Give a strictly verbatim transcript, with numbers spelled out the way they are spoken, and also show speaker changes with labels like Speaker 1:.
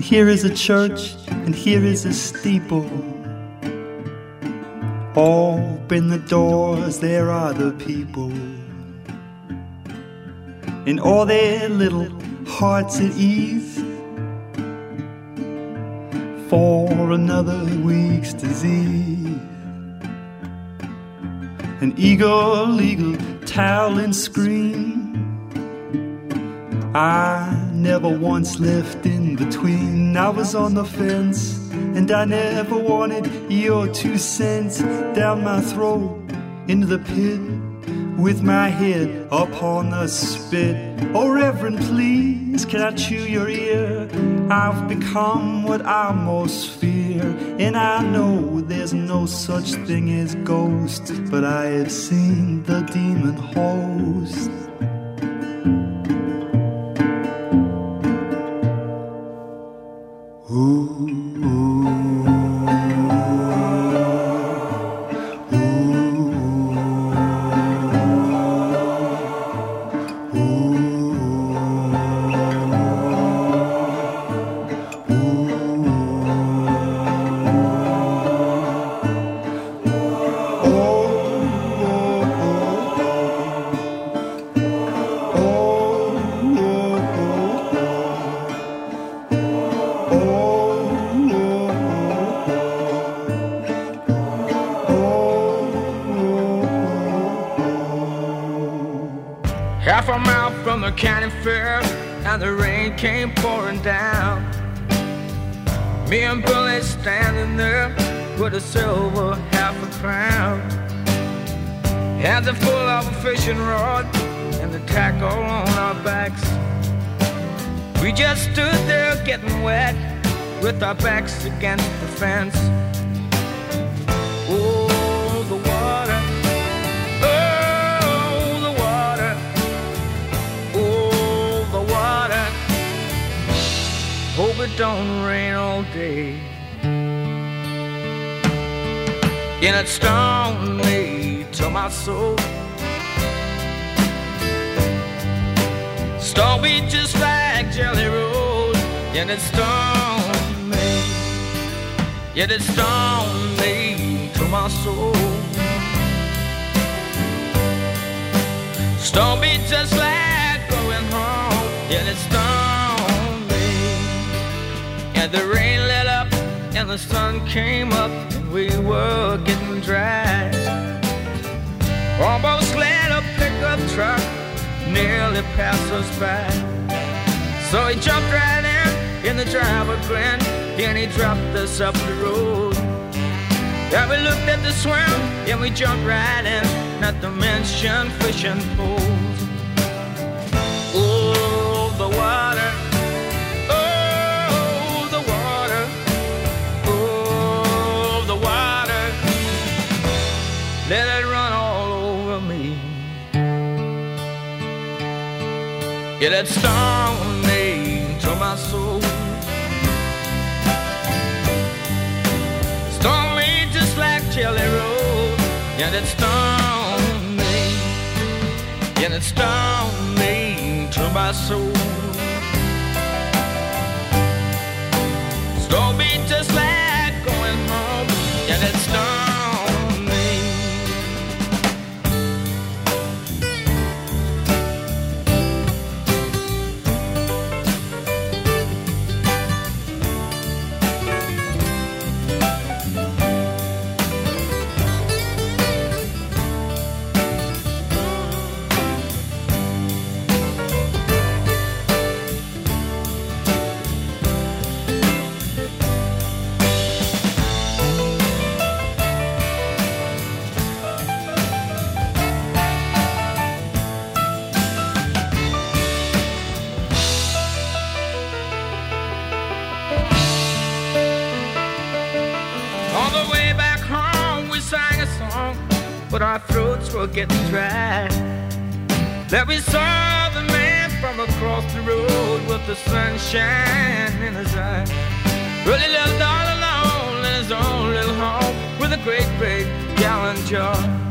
Speaker 1: here is a church, and here is a steeple. Open the doors, there are the people, in all their little hearts at ease, for another week's disease. An eagle, eagle, towel and scream. I never once left in between. I was on the fence, and I never wanted your two cents. Down my throat, into the pit, with my head upon the spit. Oh, Reverend, please, can I chew your ear? I've become what I most fear, and I know there's no such thing as ghosts, but I have seen the demon host. Ooh, ooh.
Speaker 2: Half a mile from the county fair, and the rain came pouring down. Me and Billy standing there with a silver half a crown. Hands are full of a fishing rod and the tackle on our backs. We just stood there getting wet with our backs against the fence. Oh, the water. Hope it don't rain all day. And it stung me to my soul. Stung me just like Jelly Roll. And it stung me. Yet it stung me to my soul. Stung me just like going home. Yet it stung. And the rain let up and the sun came up and we were getting dry. Almost let a pickup truck nearly pass us by. So he jumped right in, and the driver grinned, and he dropped us up the road. Then we looked at the swim, and we jumped right in, not to mention fishing poles. Oh, the water. Let it run all over me. Yeah, that stung me to my soul. Stung me just like Jelly Roll. Yeah, that stung me. Yeah, that stung me to my soul. Stung me just like going home. Yeah, that stung. But our throats were getting dry. Then we saw the man from across the road with the sunshine in his eye. Well, he lived all alone in his own little home with a great big gallon jar.